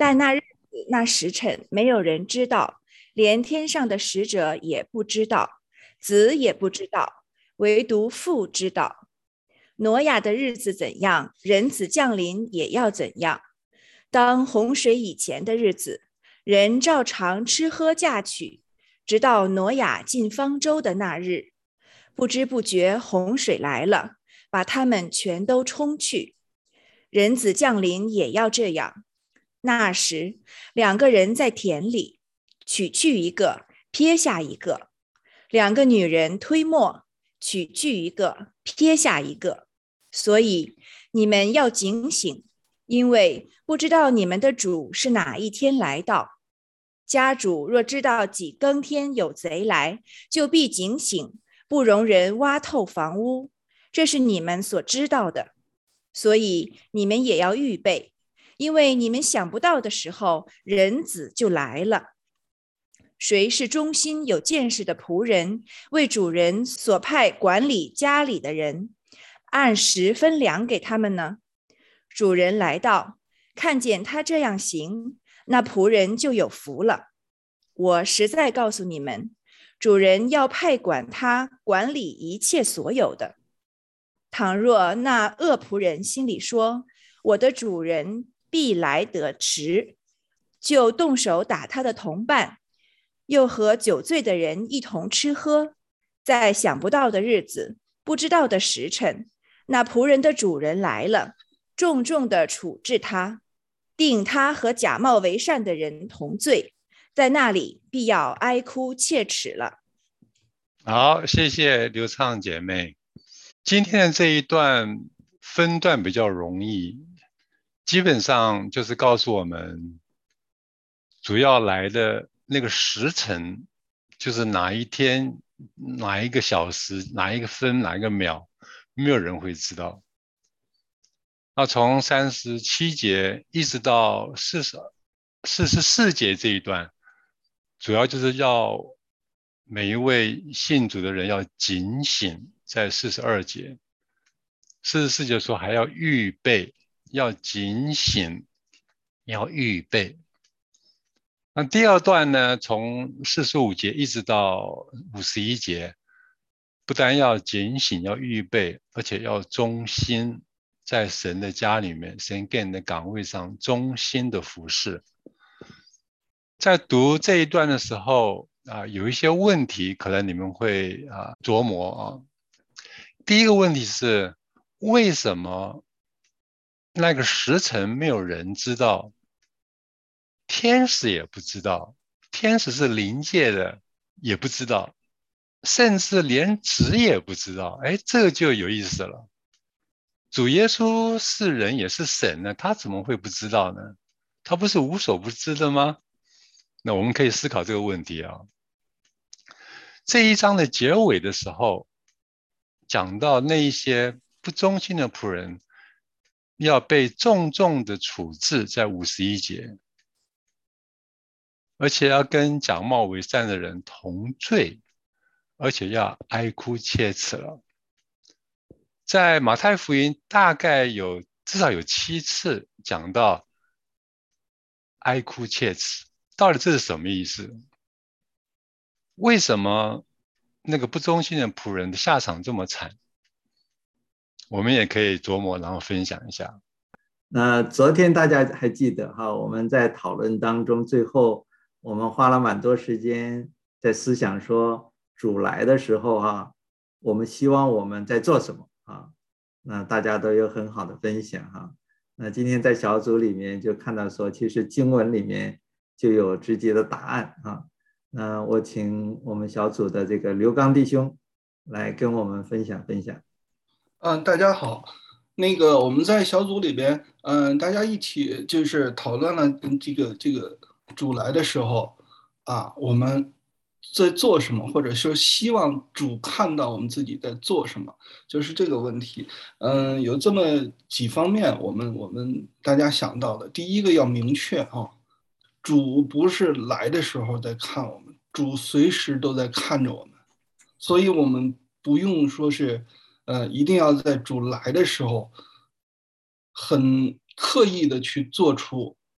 但那日子那时辰没有人知道，连天上的使者也不知道，子也不知道，唯独父知道。挪亚的日子怎样，人子降临也要怎样。当洪水以前的日子，人照常吃喝嫁娶，直到挪亚进方舟的那日。不知不觉洪水来了，把他们全都冲去。人子降临也要这样。那时，两个人在田里，取去一个，撇下一个；两个女人推磨，取去一个，撇下一个。所以你们要警醒，因为不知道你们的主是哪一天来到。家主若知道几更天有贼来，就必警醒，不容人挖透房屋，这是你们所知道的。所以你们也要预备，因为你们想不到的时候，人子就来了。谁是忠心有见识的仆人，为主人所派管理家里的人，按时分粮给他们呢？主人来到，看见他这样行，那仆人就有福了。我实在告诉你们，主人要派管他管理一切所有的。倘若那恶仆人心里说，我的主人必来得迟，就动手打他的同伴，又和酒醉的人一同吃喝，在想不到的日子，不知道的时辰，那仆人的主人来了，重重的处置他，定他和假冒为善的人同罪，在那里必要哀哭切齿了。 好，谢谢刘畅姐妹。今天的这一段分段比较容易，基本上就是告诉我们主要来的那个时辰，就是哪一天、哪一个小时、哪一个分、哪一个秒，没有人会知道。那从37节一直到44节这一段，主要就是要每一位信主的人要警醒，在42节。44节说还要预备，要警醒，要预备。那第二段呢，从45节一直到51节，不但要警醒，要预备，而且要忠心，在神的家里面，神给你的岗位上忠心的服侍。在读这一段的时候有一些问题可能你们会琢磨。第一个问题是，为什么那个时辰没有人知道，天使也不知道，天使是灵界的也不知道，甚至连子也不知道。这个就有意思了。主耶稣是人也是神呢，他怎么会不知道呢？他不是无所不知的吗？那我们可以思考这个问题啊。这一章的结尾的时候，讲到那一些不忠心的仆人要被重重的处置，在51节，而且要跟假冒为善的人同罪，而且要哀哭切齿了。在马太福音大概至少有7次讲到哀哭切齿，到底这是什么意思？为什么那个不忠心的仆人的下场这么惨？我们也可以琢磨，然后分享一下。 那昨天大家还记得哈，我们在讨论当中，最后我们花了蛮多时间在思想说，主来的时候我们希望我们在做什么那大家都有很好的分享那今天在小组里面就看到说，其实经文里面就有直接的答案那我请我们小组的这个刘刚弟兄来跟我们分享。 大家好，我们在小组里边，大家一起就是讨论了这个主来的时候我们在做什么，或者说希望主看到我们自己在做什么，就是这个问题。有这么几方面，我们大家想到的，第一个要明确主不是来的时候在看我们，主随时都在看着我们，所以我们不用说是一定要在主来的时候很刻意的去做出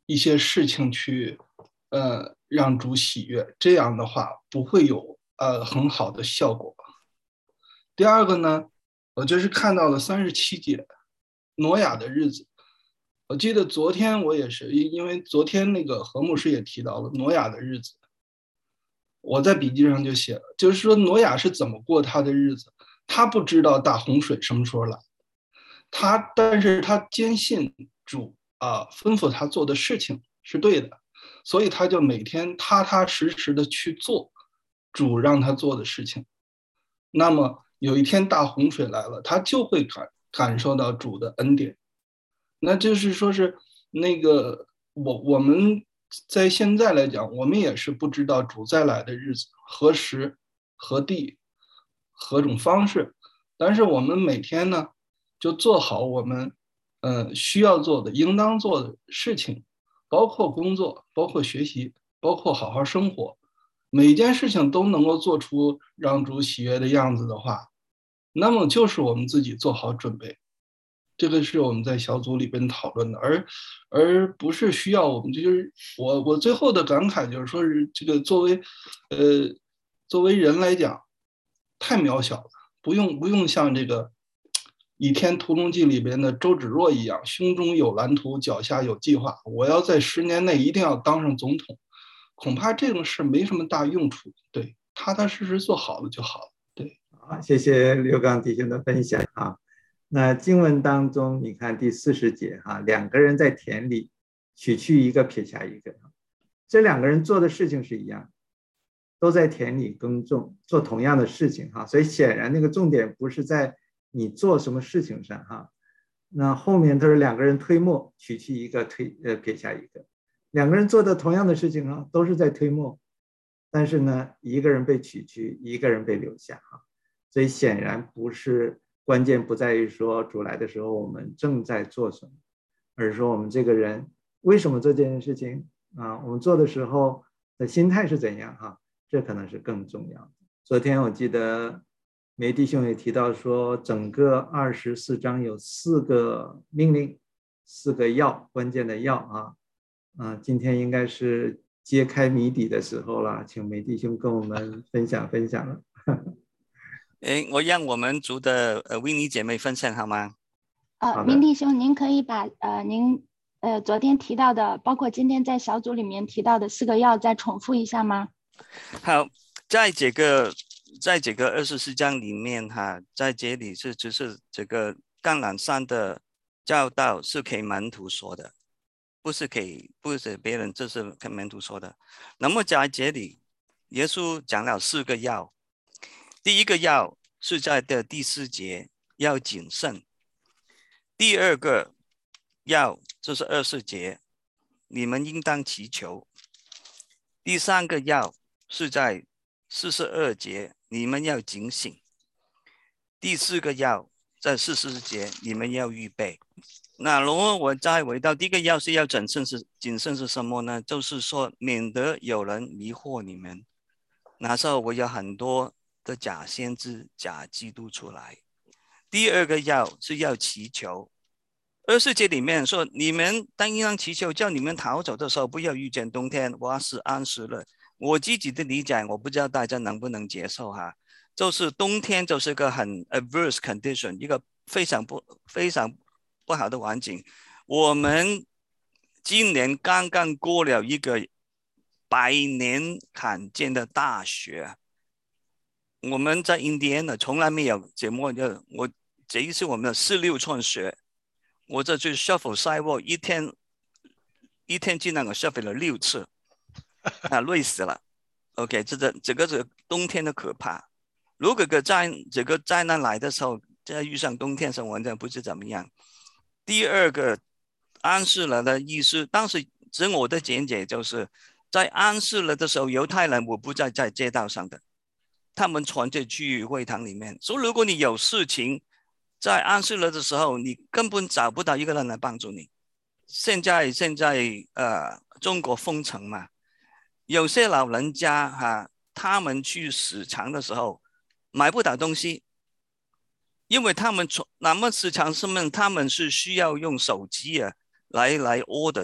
一些事情去让主喜悦，这样的话不会有很好的效果。第二个呢，我就是看到了37节挪亚的日子。我记得昨天我也是，因为昨天那个何牧师也提到了挪亚的日子，我在笔记上就写了，就是说挪亚是怎么过他的日子，他不知道大洪水什么时候来，但是他坚信主吩咐他做的事情是对的，所以他就每天踏踏实实的去做主让他做的事情。那么有一天大洪水来了，他就会感受到主的恩典。那就是说是那个我们在现在来讲，我们也是不知道主再来的日子何时何地何种方式，但是我们每天呢就做好我们需要做的应当做的事情，包括工作，包括学习，包括好好生活，每一件事情都能够做出让主喜悦的样子的话，那么就是我们自己做好准备。这个是我们在小组里边讨论的，而不是需要我们就是我最后的感慨就是说是这个作为人来讲太渺小了，不用像这个《倚天屠龙记》里边的周芷若一样，胸中有蓝图，脚下有计划，我要在10年内一定要当上总统，恐怕这种事没什么大用处。对，踏踏实实做好了就好了。对， 好，谢谢刘刚弟兄的分享啊。那经文当中，你看第40节哈，2个人在田里，取去一个，撇下一个，这2个人做的事情是一样，都在田里耕种，做同样的事情哈，所以显然那个重点不是在你做什么事情上哈。那后面都是2个人推磨，取去一个，撇下一个，2个人做的同样的事情哈，都是在推磨，但是呢，一个人被取去，一个人被留下哈，所以显然不是。关键不在于说主来的时候我们正在做什么，而是说我们这个人为什么做这件事情啊？我们做的时候的心态是怎样哈？这可能是更重要的。昨天我记得梅弟兄也提到说，整个24章有4个命令，4个要，关键的要今天应该是揭开谜底的时候了，请梅弟兄跟我们分享了。 我让我们组的维尼姐妹分享好吗？ 明弟兄，您可以把您昨天提到的，包括今天在小组里面提到的4个要再重复一下吗？ 好，在这个24章里面在这里只是这个橄榄山的教导是给门徒说的，不是别人，这是给门徒说的。那么在这里耶稣讲了4个要，第一个要是在第4节，要谨慎。第二个要就是24节，你们应当祈求。第3个要是在42节，你们要警醒。第4个要在40节，你们要预备。那如果我再回到第一个要是要谨慎是什么呢？就是说免得有人迷惑你们，那时候我有很多的假先知、假基督出来。第二个要是要祈求，24节里面说你们应当祈求，叫你们逃走的时候不要遇见冬天，我是安息日。我自己的理解，我不知道大家能不能接受就是冬天就是个很 adverse condition， 一个非常不好的环境。我们今年刚刚过了一个100年罕见的大雪，我们在印第安呢从来没有这么的，这一次我们的46寸雪，我这去 shuffle sidewalk 一天竟然我 shuffle 了6次，累死了。OK， 这个冬天的可怕。如果这个灾难来的时候，再遇上冬天的时候，我真的不知怎么样。第二个安息日的意思，当时整我的见解就是在安息日的时候，犹太人我不在街道上的，他们传着去会堂里面。所以如果你有事情在安息日的时候，你根本找不到一个人来帮助你。现在中国封城嘛，有些老人家他们去市场的时候买不到东西，因为他们那么市场上面他们是需要用手机来 order 的，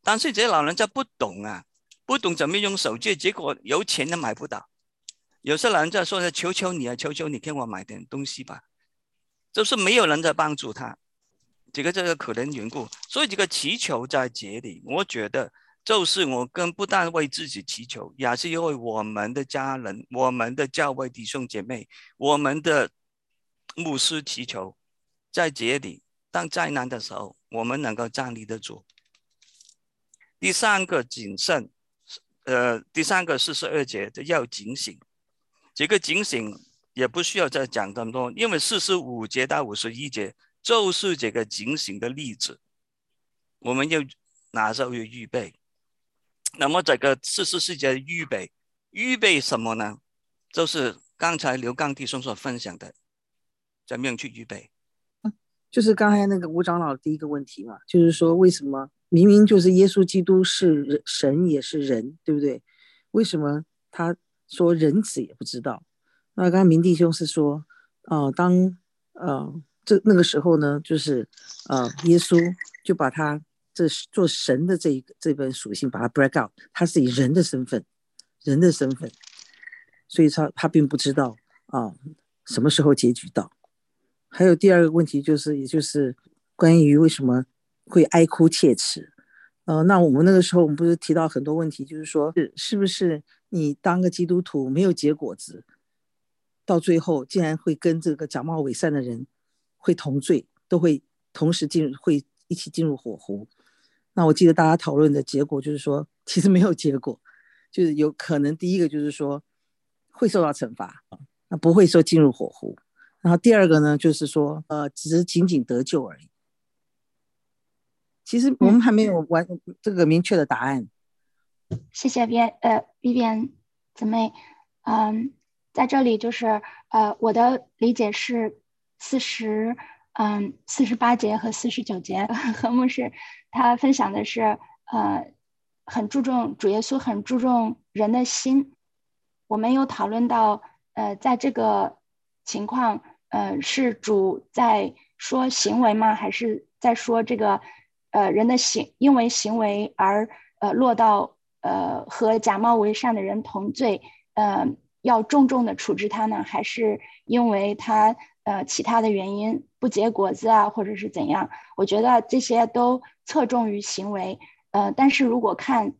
但是这些老人家不懂啊，不懂怎么用手机，结果有钱都买不到。有些老人家说：“求求你啊，求求你给我买点东西吧。”就是没有人在帮助他，这个可能缘故。所以这个祈求在这里，我觉得就是我不但为自己祈求，也是因为我们的家人、我们的教会弟兄姐妹、我们的牧师祈求，在这里，当灾难的时候，我们能够站立得住。第三个谨慎，第三个42节要警醒。这个警醒也不需要再讲这么多，因为45节到51节就是这个警醒的例子，我们要哪时候要预备。那么这个44节预备什么呢？就是刚才刘刚弟兄所分享的，怎么样去预备？ 就是刚才那个吴长老第一个问题嘛，就是说为什么明明就是耶稣基督是神也是人，对不对？为什么他说人子也不知道？那刚才明弟兄是说，那个时候呢，就是耶稣就把他做神的这本属性把它 break out， 他是以人的身份，所以他并不知道什么时候结局到。还有第二个问题也就是关于为什么会哀哭切齿。那我们那个时候我们不是提到很多问题，就是说是不是你当个基督徒没有结果子，到最后竟然会跟这个假冒伪善的人会同罪，都会同时会一起进入火湖。那我记得大家讨论的结果就是说其实没有结果，就是有可能第一个就是说会受到惩罚，那不会说进入火湖。然后第二个呢，就是说只是仅仅得救而已。其实我们还没有这个明确的答案。 谢谢Vivian姊妹。在这里就是我的理解是48节和49节，和牧师他分享的是很注重主耶稣很注重人的心。我们有讨论到在这个情况是主在说行为吗？还是在说这个人的因为行为而落到和假冒伪善的人同罪，要重重的处置他呢？还是因为他其他的原因不结果子啊，或者是怎样？我觉得这些都侧重于行为。但是如果看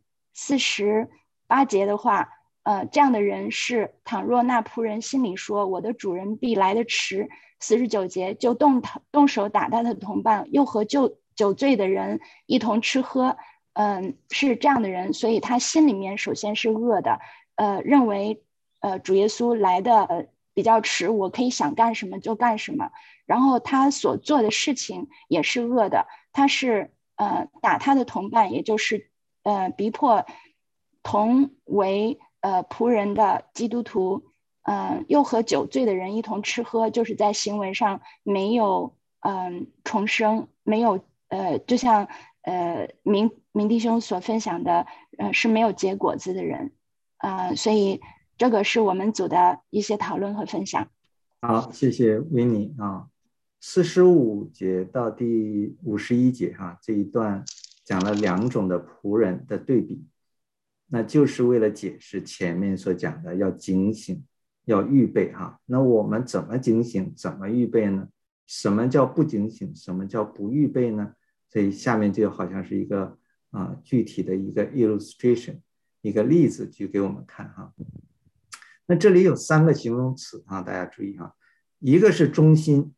48节的话，这样的人是倘若那仆人心里说我的主人必来得迟，49节就动手打他的同伴，又和酒醉的人一同吃喝，是这样的人，所以他心里面首先是恶的，认为主耶稣来的比较迟，我可以想干什么就干什么，然后他所做的事情也是恶的，他是打他的同伴，也就是逼迫同为仆人的基督徒，又和酒醉的人一同吃喝，就是在行为上没有重生，没有就像明弟兄所分享的，是没有结果子的人，所以这个是我们组的一些讨论和分享。 好，谢谢维尼啊。45节到第51节这一段讲了两种的仆人的对比，那就是为了解释前面所讲的要警醒，要预备那我们怎么警醒，怎么预备呢？什么叫不警醒，什么叫不预备呢？所以下面就好像是一个具体的一个 illustration， 一个例子举给我们看那这里有3个形容词大家注意一个是忠心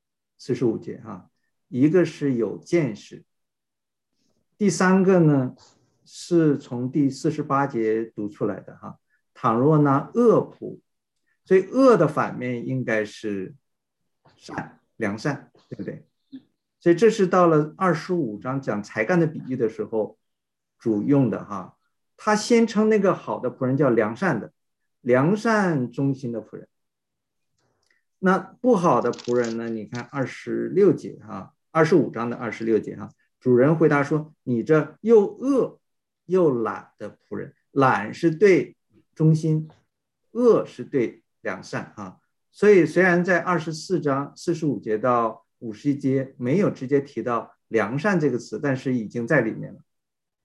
，45节一个是有见识，第3个呢是从第48节读出来的倘若那恶仆，所以恶的反面应该是善，良善，对不对？所以这是到了25章讲才干的比喻的时候主用的他先称那个好的仆人叫良善的，良善忠心的仆人。那不好的仆人呢？你看26节25章的26节主人回答说：“你这又恶又懒的仆人。”懒是对忠心，恶是对良善所以虽然在24章45节到51节没有直接提到良善这个词，但是已经在里面了。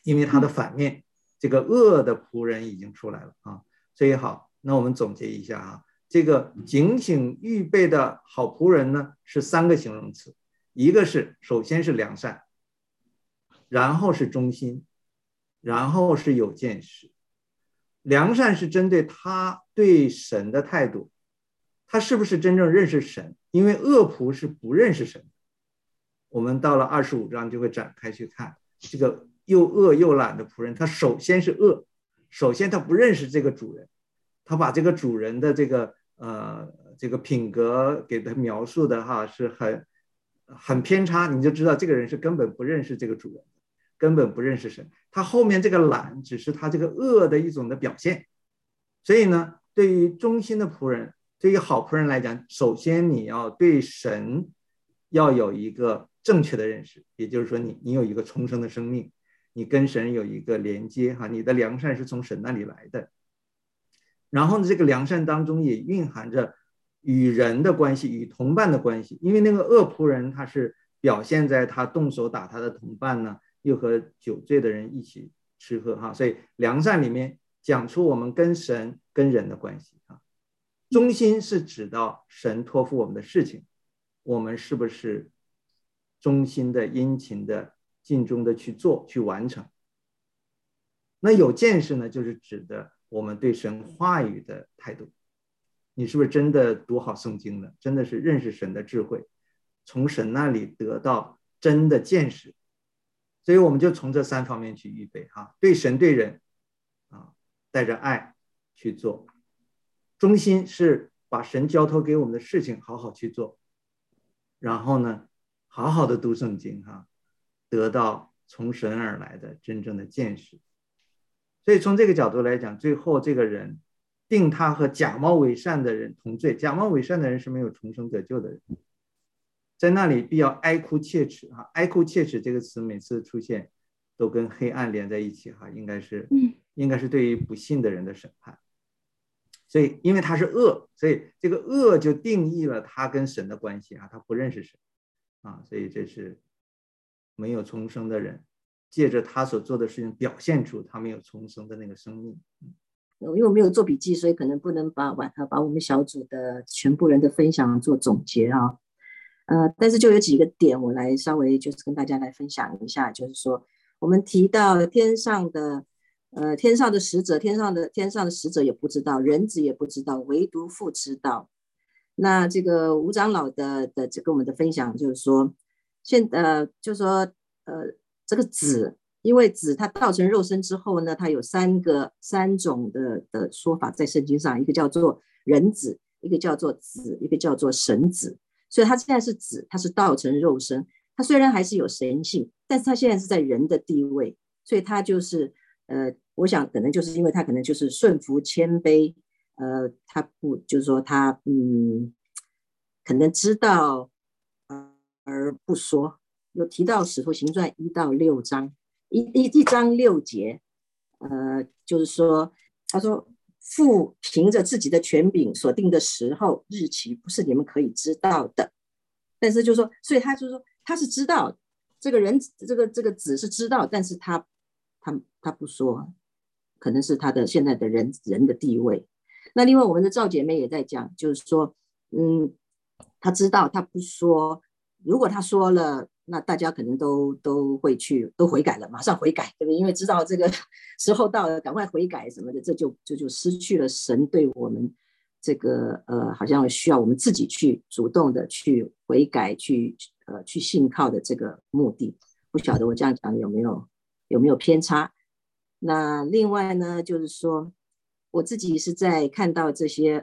因为他的反面，这个恶的仆人已经出来了啊。所以好，那我们总结一下啊，这个警醒预备的好仆人呢，是3个形容词，一个是首先是良善，然后是忠心，然后是有见识。良善是针对他对神的态度，他是不是真正认识神？因为恶仆是不认识神的。我们到了25章就会展开去看，这个又恶又懒的仆人，他首先是恶，首先他不认识这个主人，他把这个主人的这个品格给他描述的是很偏差，你就知道这个人是根本不认识这个主人，根本不认识神。他后面这个懒只是他这个恶的一种的表现。所以呢，对于忠心的仆人，对于好仆人来讲，首先你要对神要有一个正确的认识，也就是说你有一个重生的生命，你跟神有一个连接你的良善是从神那里来的。然后呢，这个良善当中也蕴含着与人的关系，与同伴的关系。因为那个恶仆人他是表现在他动手打他的同伴呢，又和酒醉的人一起吃喝所以良善里面讲出我们跟神跟人的关系忠心是指到神托付我们的事情，我们是不是忠心的、殷勤的、尽忠的去做、去完成。那有见识呢，就是指的我们对神话语的态度，你是不是真的读好圣经呢？真的是认识神的智慧，从神那里得到真的见识。所以我们就从这3方面去预备对神对人带着爱去做。忠心是把神交托给我们的事情好好去做，然后呢好好的读圣经得到从神而来的真正的见识。所以从这个角度来讲，最后这个人定他和假冒伪善的人同罪。假冒伪善的人是没有重生得救的人，在那里必要哀哭切齿哀哭切齿这个词每次出现都跟黑暗连在一起应该是对于不信的人的审判。所以因为他是恶，所以这个恶就定义了他跟神的关系他不认识神所以这是没有重生的人借着他所做的事情表现出他没有重生的那个生命。 因为我没有做笔记，所以可能不能把我们小组的全部人的分享做总结但是就有几个点我来稍微就是跟大家来分享一下。就是说我们提到天上的使者，天上的使者也不知道，人子也不知道，唯独父知道。那这个吴长老的这个我们的分享就是说就是说这个子，因为子它道成肉身之后呢，它有三种的说法在圣经上，一个叫做人子，一个叫做子，一个叫做神子。所以它现在是子，它是道成肉身，它虽然还是有神性，但是它现在是在人的地位，所以它就是我想可能就是因为他可能就是顺服谦卑，他不就是说他可能知道而不说。有提到使徒行传1到6章，1章6节，就是说他说父凭着自己的权柄所定的时候日期不是你们可以知道的，但是就是说，所以他就是说他是知道这个人这个子是知道，但是他不说，可能是他的现在的人的地位。那另外我们的赵姐妹也在讲，就是说他知道他不说，如果他说了，那大家可能都会都悔改了，马上悔改，对不对？因为知道这个时候到了，赶快悔改什么的，这就失去了神对我们这个好像需要我们自己去主动的去悔改，去信靠的这个目的。不晓得我这样讲有没有偏差？那另外呢，就是说我自己是在看到这些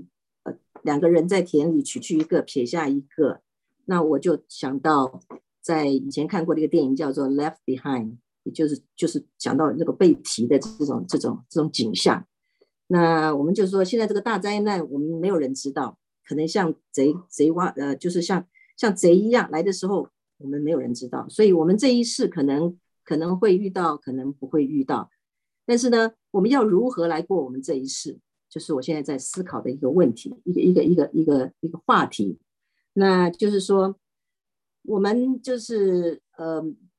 2个人在田里取去一个，撇下一个，那我就想到在以前看过的一个电影叫做 Left Behind， 也就是讲到那个被提的这种景象。那我们就说现在这个大灾难我们没有人知道，可能像贼就是像贼一样来的时候我们没有人知道，所以我们这一世可能会遇到，可能不会遇到，但是呢我们要如何来过我们这一世，就是我现在在思考的一个问题，一个话题。那就是说我们就是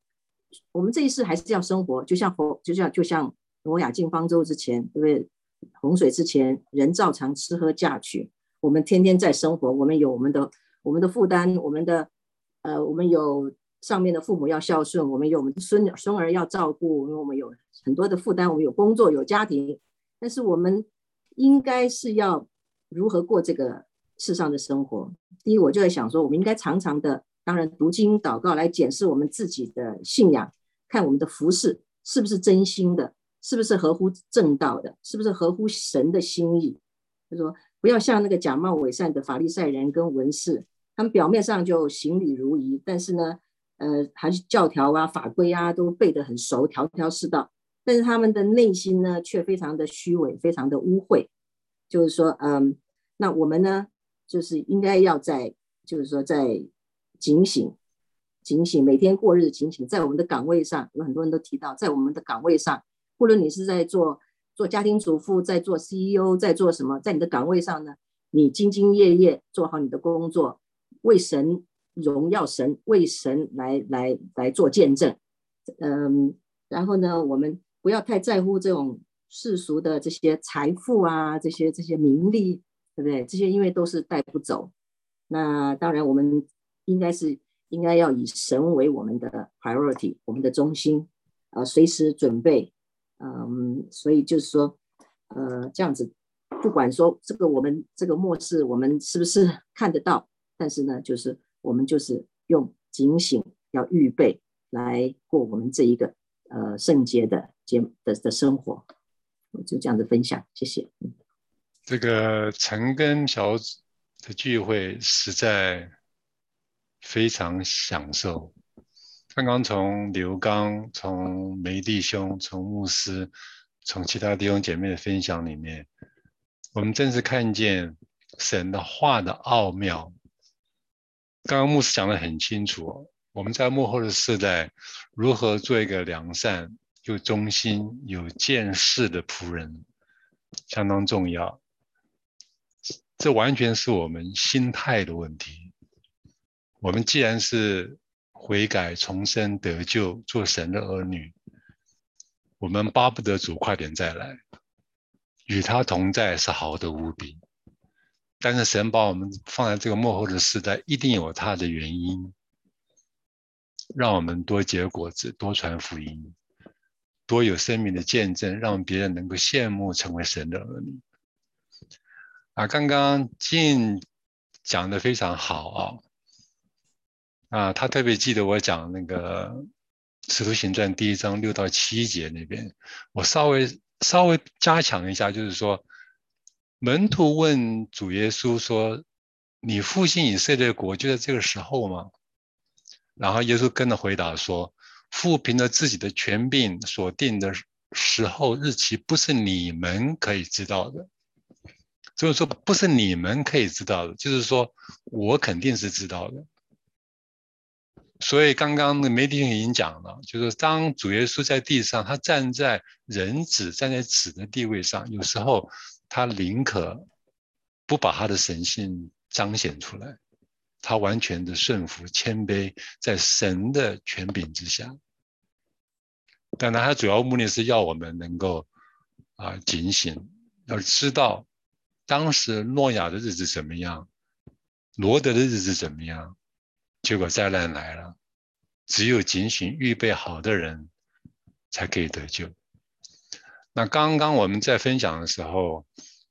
我们这一世还是要生活，就像挪亚进方舟之前，对不对？洪水之前，人照常吃喝嫁娶，我们天天在生活，我们有我们的负担，我们有上面的父母要孝顺，我们有我们的孙儿要照顾，我们有很多的负担，我们有工作有家庭，但是我们应该是要如何过这个世上的生活。第一，我就在想说，我们应该常常的，当然读经祷告来检视我们自己的信仰，看我们的服事是不是真心的，是不是合乎正道的，是不是合乎神的心意。就说不要像那个假冒伪善的法利赛人跟文士，他们表面上就行礼如仪，但是呢还是教条啊法规啊都背得很熟，条条是道，但是他们的内心呢却非常的虚伪，非常的污秽。就是说那我们呢就是应该要在警醒，每天过日警醒，在我们的岗位上，有很多人都提到，在我们的岗位上，无论你是在做家庭主妇，在做 CEO， 在做什么，在你的岗位上呢，你兢兢业业做好你的工作，为神荣耀神，为神来做见证。然后呢，我们不要太在乎这种世俗的这些财富啊，这些名利，对不对？这些因为都是带不走。那当然我们应该要以神为我们的 priority， 我们的中心，随时准备。所以就是说这样子，不管说我们这个末世我们是不是看得到，但是呢就是我们就是用警醒要预备来过我们这一个圣洁的生活。我就这样子分享，谢谢。 这个晨更小组的聚会实在非常享受。刚刚从刘刚、从梅弟兄、从牧师、从其他弟兄姐妹的分享里面，我们真是看见神的话的奥妙。刚刚牧师讲得很清楚，我们在末后的世代如何做一个良善又忠心有见识的仆人，相当重要。这完全是我们心态的问题。我们既然是悔改重生得救做神的儿女，我们巴不得主快点再来，与他同在是好得无比。但是神把我们放在这个末后的时代，一定有他的原因，让我们多结果子，多传福音，多有生命的见证，让别人能够羡慕成为神的儿女。刚刚静讲得非常好他特别记得我讲那个《使徒行传》1章6到7节那边，我稍微加强一下，就是说门徒问主耶稣说：“你复兴以色列国就在这个时候吗？”然后耶稣跟着回答说：“父凭着自己的权柄所定的时候日期，不是你们可以知道的。”就是说不是你们可以知道的，就是说我肯定是知道的。所以刚刚梅弟兄已经讲了，就是当主耶稣在地上，他站在人子站在子的地位上，有时候他宁可不把他的神性彰显出来，他完全的顺服谦卑在神的权柄之下。当然他主要目的是要我们能够警醒，要知道当时诺亚的日子怎么样，罗德的日子怎么样，结果灾难来了，只有警醒预备好的人才可以得救。那刚刚我们在分享的时候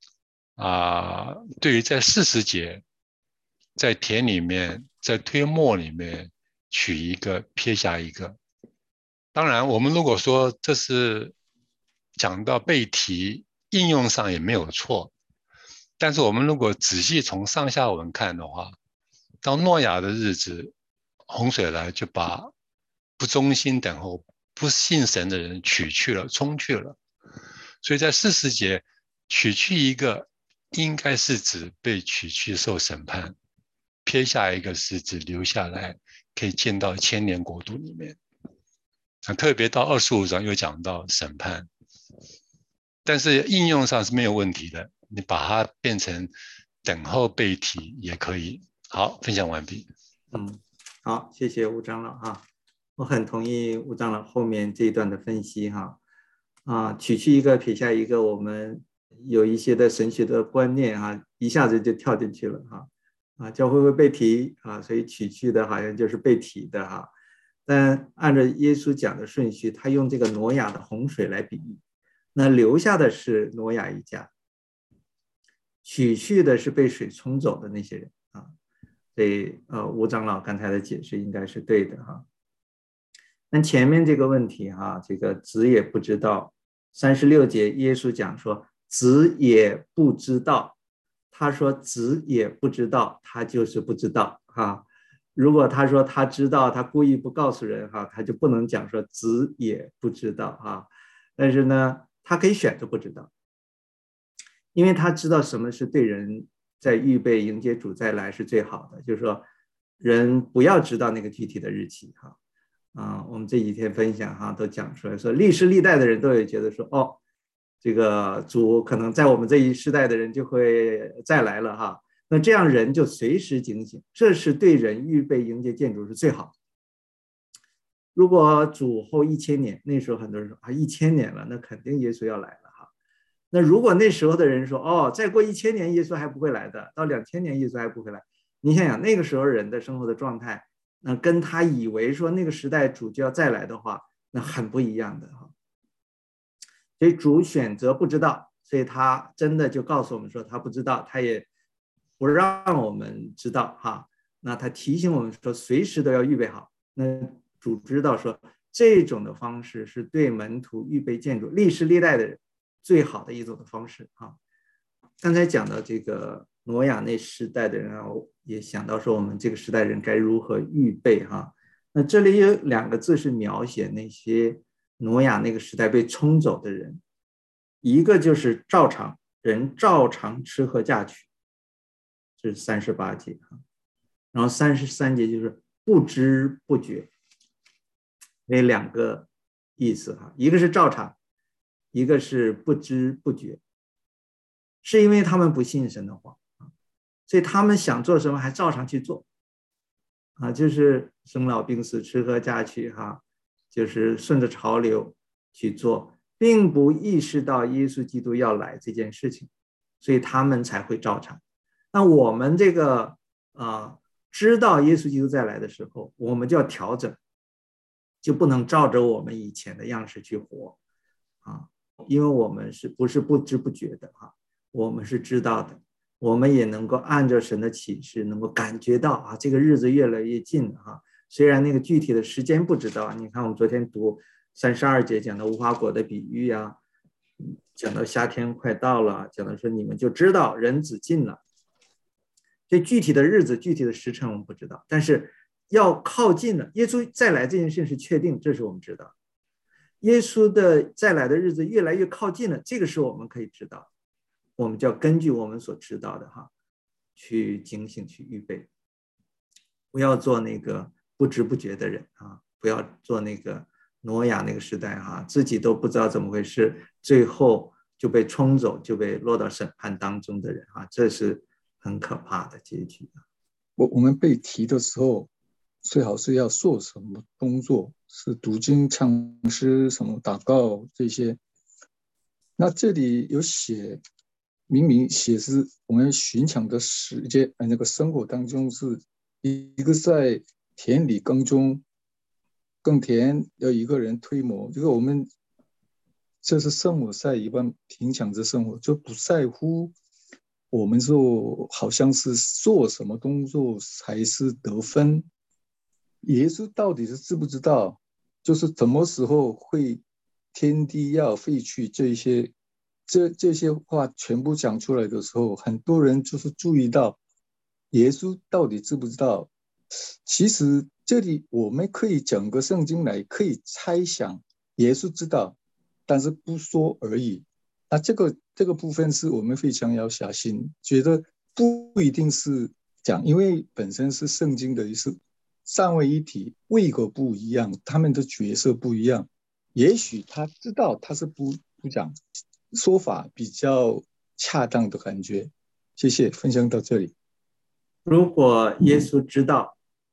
对于在40节在田里面在推磨里面取一个撇下一个，当然我们如果说这是讲到背题应用上也没有错，但是我们如果仔细从上下文看的话，当诺亚的日子洪水来，就把不忠心等候不信神的人取去了，冲去了。所以在40节取去一个应该是指被取去受审判，撇下一个是指留下来可以进到千年国度里面。特别到25章又讲到审判，但是应用上是没有问题的，你把它变成等候背题也可以。好，分享完毕。 好，谢谢吴长老我很同意吴长老后面这一段的分析哈。取去一个撇下一个，我们有一些的神学的观念一下子就跳进去了教会会被提所以取去的好像就是被提的但按照耶稣讲的顺序，他用这个挪亚的洪水来比喻，那留下的是挪亚一家，取去的是被水冲走的那些人所以吴长老刚才的解释应该是对的那前面这个问题这个子也不知道，36节耶稣讲说子也不知道，他说子也不知道，他就是不知道如果他说他知道，他故意不告诉人他就不能讲说子也不知道但是呢，他可以选择不知道，因为他知道什么是对人在预备迎接主再来是最好的，就是说人不要知道那个具体的日期我们这几天分享都讲出来说，历世历代的人都有觉得说这个主可能在我们这一世代的人就会再来了那这样人就随时警醒，这是对人预备迎接见主是最好的。如果主后1000年，那时候很多人说1000年了，那肯定耶稣要来了那如果那时候的人说再过1000年耶稣还不会来的，到2000年耶稣还不会来，你想想那个时候人的生活的状态，那跟他以为说那个时代主就要再来的话，那很不一样的所以主选择不知道，所以他真的就告诉我们说他不知道，他也不让我们知道那他提醒我们说随时都要预备好。那主知道说这种的方式是对门徒预备见主历世历代的人最好的一种的方式刚才讲到这个挪亚那时代的人也想到说我们这个时代人该如何预备那这里有2个字是描写那些挪亚那个时代被冲走的人，一个就是照常，人照常吃喝嫁娶，这是38节然后33节就是不知不觉，那2个意思一个是照常，一个是不知不觉，是因为他们不信神的话所以他们想做什么还照常去做就是生老病死吃喝嫁娶就是顺着潮流去做，并不意识到耶稣基督要来这件事情，所以他们才会照常。那我们这个知道耶稣基督再来的时候，我们就要调整，就不能照着我们以前的样式去活因为我们不是不知不觉的我们是知道的，我们也能够按照神的启示能够感觉到这个日子越来越近虽然那个具体的时间不知道。你看我们昨天读32节讲到无花果的比喻讲到夏天快到了，讲到说你们就知道人子近了，所以具体的日子具体的时辰我们不知道，但是要靠近了，耶稣再来这件事是确定，这是我们知道。耶稣的再来的日子越来越靠近了，这个是我们可以知道，我们就要根据我们所知道的去警醒去预备，不要做那个不知不觉的人不要做那个挪亚那个时代自己都不知道怎么回事，最后就被冲走，就被落到审判当中的人这是很可怕的结局。 我们被提的时候最好是要做什么工作，是读经唱诗什么祷告这些。那这里有写明明写是我们寻常的时间那个生活当中，是一个在田里耕种耕田，要一个人推磨，这个我们这是生活在一般平常的生活，就不在乎我们说好像是做什么工作才是得分。耶稣到底是知不知道，就是什么时候会天地要废去这些话全部讲出来的时候，很多人就是注意到耶稣到底知不知道。其实这里我们可以整个圣经来可以猜想耶稣知道，但是不说而已。那这个部分是我们非常要小心，觉得不一定是讲，因为本身是圣经的意思，三位一体，位格不一样，他们的角色不一样，也许他知道，他是不讲，说法比较恰当的感觉。谢谢，分享到这里。 如果耶稣知道，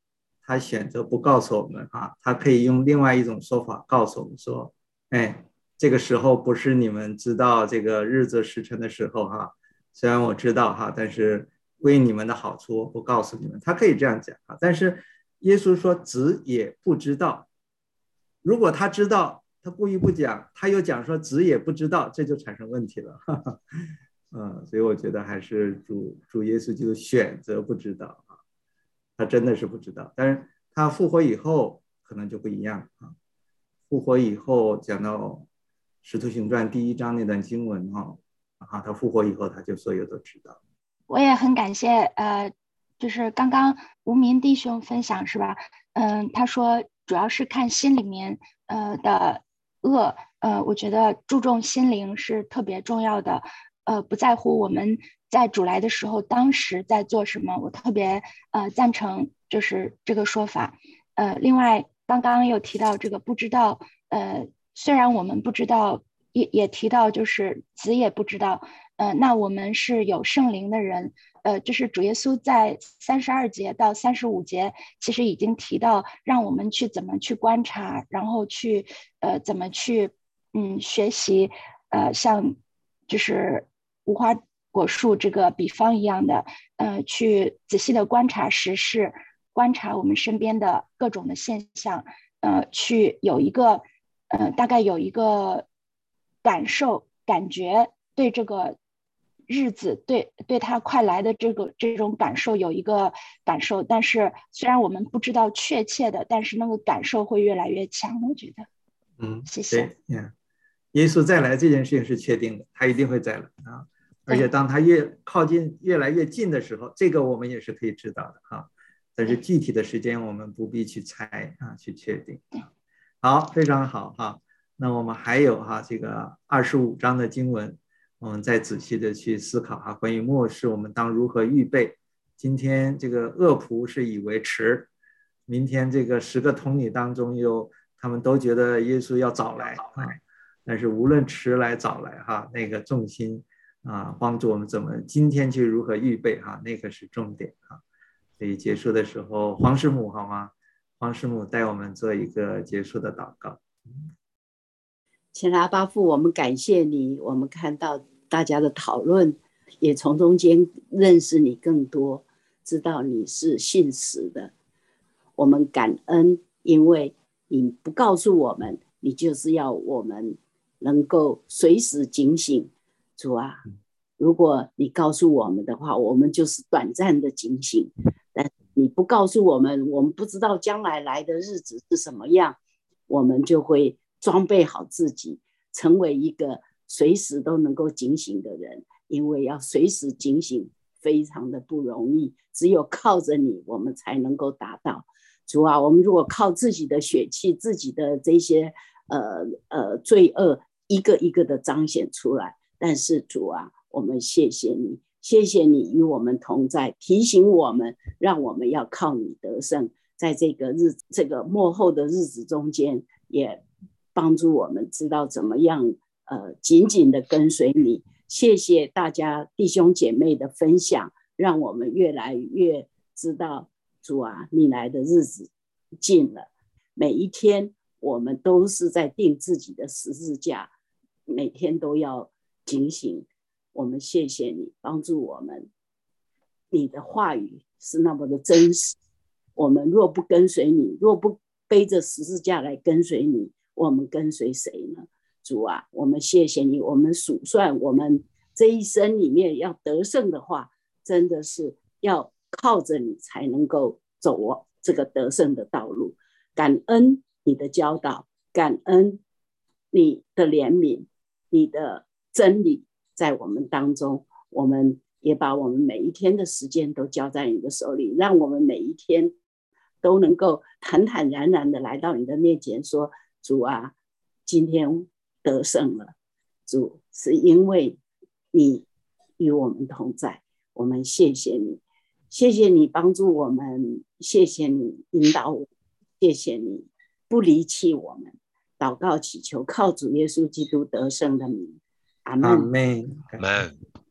他选择不告诉我们啊，他可以用另外一种说法告诉我们说，哎，这个时候不是你们知道这个日子时辰的时候哈，虽然我知道哈，但是为你们的好处我不告诉你们，他可以这样讲啊。但是耶稣说子也不知道，如果他知道，他故意不讲，他又讲说子也不知道，这就产生问题了。所以我觉得还是主耶稣基督选择不知道啊，他真的是不知道，但是他复活以后可能就不一样啊。复活以后讲到使徒行传第1章那段经文他复活以后他就所有都知道。 我也很感谢就是刚刚无名弟兄分享是吧？他说主要是看心里面的恶，我觉得注重心灵是特别重要的。不在乎我们在主来的时候当时在做什么，我特别赞成就是这个说法。另外刚刚有提到这个不知道，虽然我们不知道，也提到就是子也不知道，那我们是有圣灵的人，就是主耶稣在32节到35节其实已经提到让我们去怎么去观察，然后去怎么去学习，像就是无花果树这个比方一样的，去仔细的观察时事，观察我们身边的各种的现象，去有一个大概有一个感觉，对这个日子，对它快来的这种感受有一个感受，但是虽然我们不知道确切的，但是那个感受会越来越强，我觉得。谢谢。 耶稣再来这件事情是确定的，他一定会再来啊！而且当他越靠近、越来越近的时候，这个我们也是可以知道的啊。但是具体的时间我们不必去猜啊，去确定。好，非常好哈。那我们还有这个25章的经文，我们再仔细的去思考关于末世我们当如何预备。今天这个恶仆是以为迟，明天这个10个童女当中他们都觉得耶稣要早来啊。但是无论迟来早来那个重心帮助我们怎么今天去如何预备那个是重点所以结束的时候，黄师母好吗？黄师母带我们做一个结束的祷告。 亲爱的阿爸父，我们感谢你，我们看到大家的讨论，也从中间认识你更多，知道你是信实的。我们感恩，因为你不告诉我们，你就是要我们能够随时警醒。主啊，如果你告诉我们的话，我们就是短暂的警醒，但你不告诉我们，我们不知道将来的日子是什么样，我们就会装备好自己，成为一个随时都能够警醒的人。因为要随时警醒非常的不容易，只有靠着你我们才能够达到。主啊，我们如果靠自己的血气，自己的这些罪恶一个一个的彰显出来，但是主啊，我们谢谢你，谢谢你与我们同在，提醒我们，让我们要靠你得胜，在这个末后的日子中间，也帮助我们知道怎么样紧紧的跟随你。谢谢大家弟兄姐妹的分享，让我们越来越知道主啊，你来的日子近了，每一天我们都是在钉自己的十字架，每天都要警醒。我们谢谢你帮助我们，你的话语是那么的真实，我们若不跟随你，若不背着十字架来跟随你，我们跟随谁呢？主啊，我们谢谢你，我们数算我们这一生里面要得胜的话，真的是要靠着你才能够走这个得胜的道路。感恩你的教导，感恩你的怜悯，你的真理在我们当中，我们也把我们每一天的时间都交在你的手里，让我们每一天都能够坦坦然然的来到你的面前说，主啊，今天得胜了，主，是因为你与我们同在，我们谢谢你，谢谢你帮助我们，谢谢你引导我们，谢谢你不离弃我们。祷告祈求靠主耶稣基督得胜的名，阿们。 阿们。